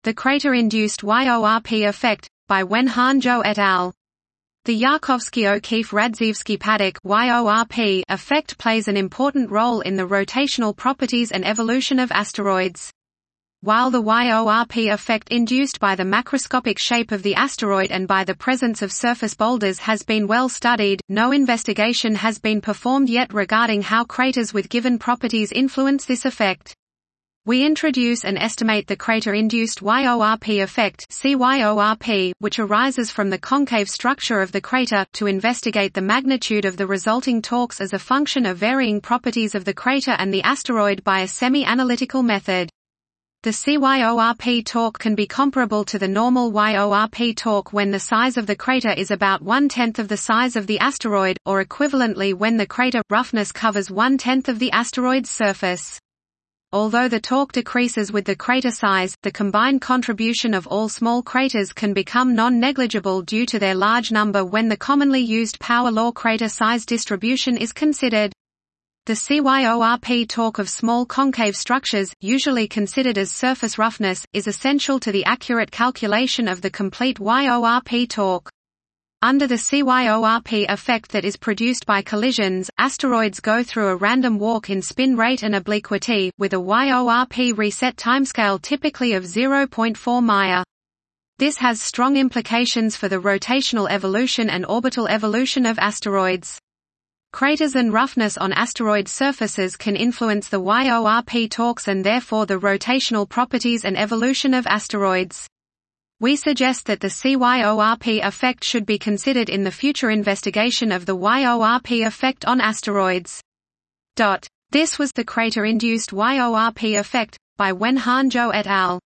The crater-induced YORP effect, by Wenhan Zhou et al. The Yarkovsky-O'Keefe-Radzievsky-Paddock (YORP) effect plays an important role in the rotational properties and evolution of asteroids. While the YORP effect induced by the macroscopic shape of the asteroid and by the presence of surface boulders has been well studied, no investigation has been performed yet regarding how craters with given properties influence this effect. We introduce and estimate the crater-induced YORP effect (CYORP), which arises from the concave structure of the crater, to investigate the magnitude of the resulting torques as a function of varying properties of the crater and the asteroid by a semi-analytical method. The CYORP torque can be comparable to the normal YORP torque when the size of the crater is about 1/10 of the size of the asteroid, or equivalently when the crater roughness covers 1/10 of the asteroid's surface. Although the torque decreases with the crater size, the combined contribution of all small craters can become non-negligible due to their large number when the commonly used power law crater size distribution is considered. The CYORP torque of small concave structures, usually considered as surface roughness, is essential to the accurate calculation of the complete YORP torque. Under the CYORP effect that is produced by collisions, asteroids go through a random walk in spin rate and obliquity, with a YORP reset timescale typically of 0.4 Maya. This has strong implications for the rotational evolution and orbital evolution of asteroids. Craters and roughness on asteroid surfaces can influence the YORP torques and therefore the rotational properties and evolution of asteroids. We suggest that the CYORP effect should be considered in the future investigation of the YORP effect on asteroids. This was the crater-induced YORP effect, by Wenhan Zhou et al.